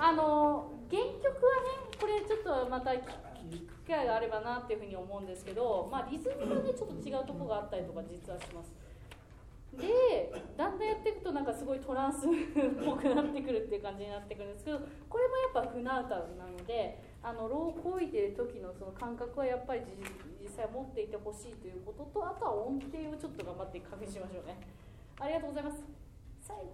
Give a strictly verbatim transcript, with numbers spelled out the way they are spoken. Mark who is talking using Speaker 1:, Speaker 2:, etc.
Speaker 1: あの原曲はねこれちょっとまた聞く機会があればなっていうふうに思うんですけど、まあ、リズムがねちょっと違うところがあったりとか実はします。でだんだんやっていくとなんかすごいトランスっぽくなってくるっていう感じになってくるんですけど、これもやっぱ船歌なので、あのローをこいてる時のその感覚はやっぱり実際持っていてほしいということと、あとは音程をちょっと頑張って確認しましょうね。ありがとうございます。最後